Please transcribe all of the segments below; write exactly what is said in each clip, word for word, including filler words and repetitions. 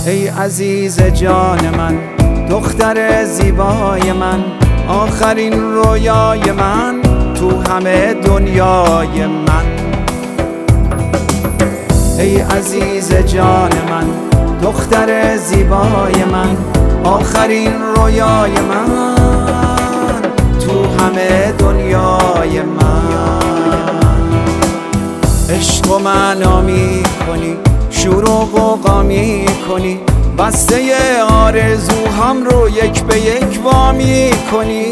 ای عزیز جان من، دختر زیبای من، آخرین رویای من تو همه دنیای من. ای عزیز جان من، دختر زیبای من، آخرین رویای من تو همه دنیای من. عشق و معنا می کنی، شور و غوغا می کنی، بسته آرزوهام رو یک به یک وا می کنی.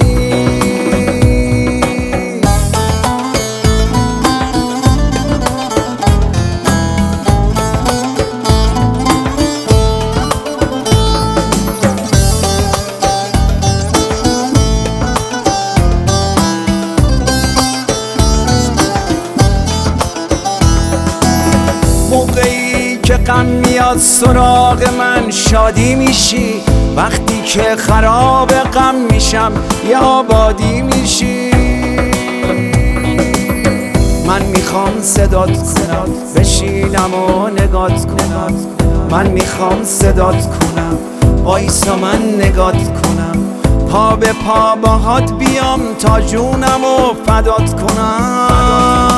موقعی که غم میاد سراغ من شادی میشی، وقتی که خراب غم میشم یه آبادی میشی. من میخوام صدات کنم، بشینم و نگات کنم. من میخوام صدات کنم، وایسا من نگات کنم. پا به پا باهات بیام تا جونم و فدات کنم.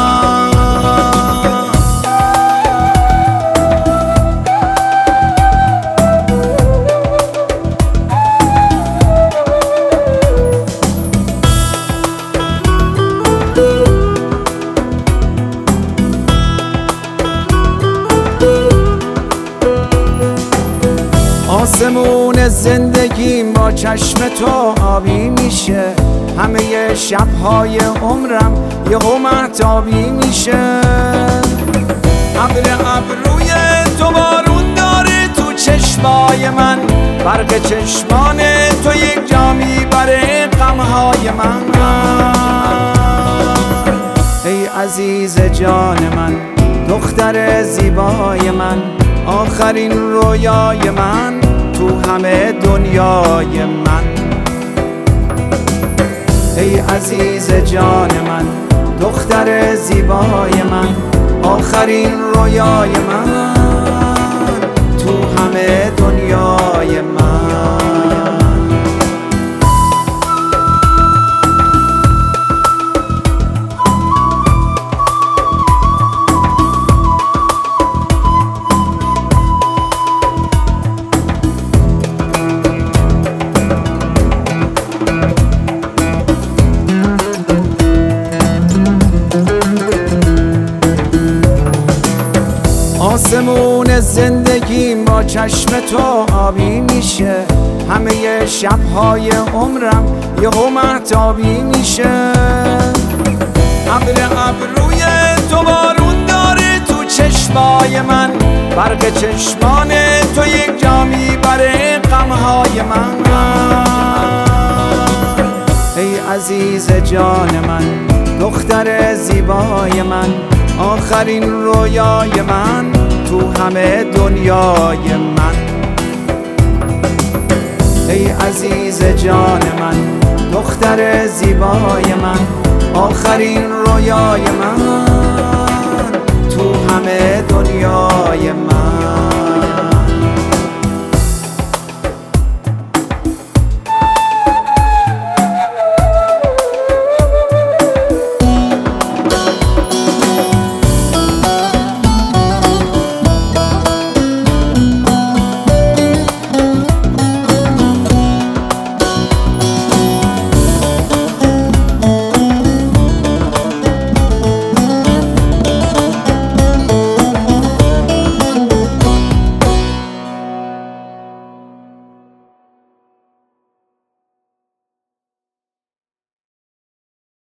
آسمون زندگیم با چشم تو آبی میشه، همه شبهای عمرم یهو مهتابی میشه. ابر ابروی تو بارون داره تو چشمای من، برق چشمان تو یک جا میبره غمهای من. ای عزیز جان من، دختر زیبای من، آخرین رویای من تو همه دنیای من. ای عزیز جان من، دختر زیبای من، آخرین رویای من تو همه دنیای من. آسمون زندگیم با چشم تو آبی میشه، همه شبهای عمرم یهو مهتابی میشه. ابر ابروی تو بارون داره تو چشمای من، برق چشمان تو یک جا میبره غمهای من. ای عزیز جان من، دختر زیبای من، آخرین رویای من تو همه دنیای من. ای عزیز جان من، دختر زیبای من، آخرین رویای من